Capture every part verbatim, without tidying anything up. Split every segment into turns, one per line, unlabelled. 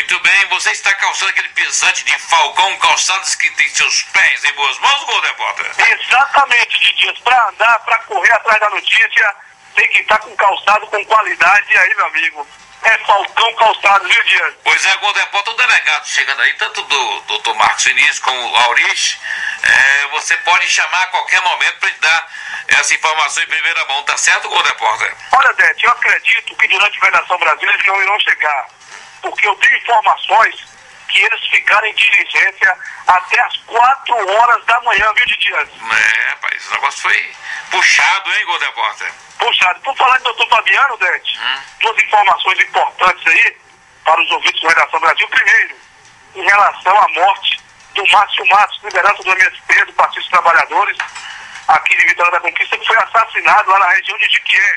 Muito bem, você está calçando aquele pesante de Falcão Calçados que tem seus pés em boas mãos, Gol Repórter?
Exatamente, Didias. Para andar, para correr atrás da notícia, tem que estar com calçado com qualidade. E aí, meu amigo, é Falcão Calçados, viu, Dias?
Pois é, Gol Repórter, o delegado chegando aí, tanto do doutor Marcos Vinícius como o Aurich, é, você pode chamar a qualquer momento para te dar essa informação em primeira mão, tá certo, Gol Repórter?
Olha, Dete, eu acredito que durante a Vedação Brasil eles não irão chegar, porque eu tenho informações que eles ficaram em diligência até as quatro horas da manhã, viu, Didias?
É, rapaz, esse negócio foi puxado, hein, Gol Repórter?
Puxado. Por falar em doutor Fabiano, Dete,
hum.
duas informações importantes aí para os ouvintes do Redação Brasil. Primeiro, em relação à morte do Márcio Matos, liderança do M S T, do Partido dos Trabalhadores, aqui de Vitória da Conquista, que foi assassinado lá na região de Jiquié.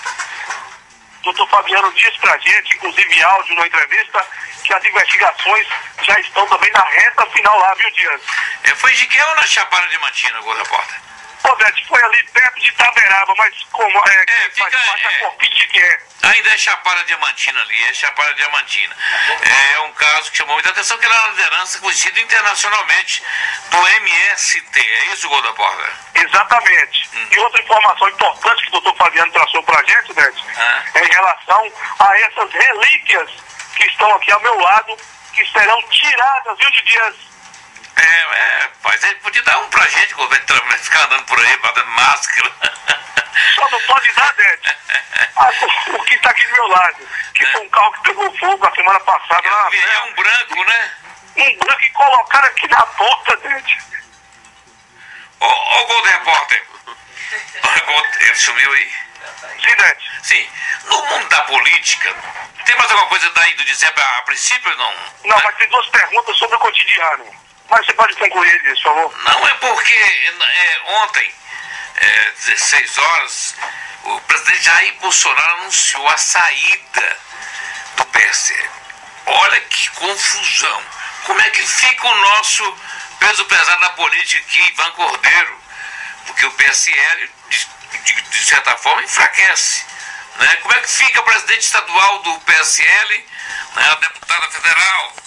Doutor Fabiano disse pra gente, inclusive em áudio na entrevista, que as investigações já estão também na reta final lá, viu, Dias?
É, foi Jiquié ou na Chapada Diamantina, Gol Repórter?
Ô, Dete, foi ali perto de Itaberaba, mas como é,
é fica,
faz parte da Corpinha de Jiquié.
Ainda é Chapada Diamantina ali, é Chapada Diamantina. É um caso que chamou muita atenção, que ele era uma liderança conhecida internacionalmente do M S T, é isso, Gol Repórter?
Exatamente. Hum. E outra informação importante que o doutor Fabiano traçou pra gente, Dete,
ah.
é em relação a essas relíquias que estão aqui ao meu lado, que serão tiradas, viu, de Dias?
É, é, mas ele podia dar um pra gente, quando vai ficar andando por aí, batendo máscara.
Só não pode dar, Dete. Ah, o que está aqui do meu lado, que foi um carro que pegou fogo a semana passada.
Eu
lá
vi, é um branco, né?
Um branco e colocaram aqui na porta, Dete.
Ô, ô, Gol Repórter. Ele sumiu aí?
Sim, Dete.
Sim. No mundo da política, tem mais alguma coisa daí do dizer a, a princípio, não?
Não,
né?
mas tem duas perguntas sobre o cotidiano. Mas você pode concluir isso, por favor?
Não, é porque é, ontem, é, dezesseis horas, o presidente Jair Bolsonaro anunciou a saída do P S L. Olha que confusão. Como é que fica o nosso peso pesado na política aqui, Ivan Cordeiro? Porque o P S L, de, de, de certa forma, enfraquece. Né? Como é que fica o presidente estadual do P S L, né, a deputada federal?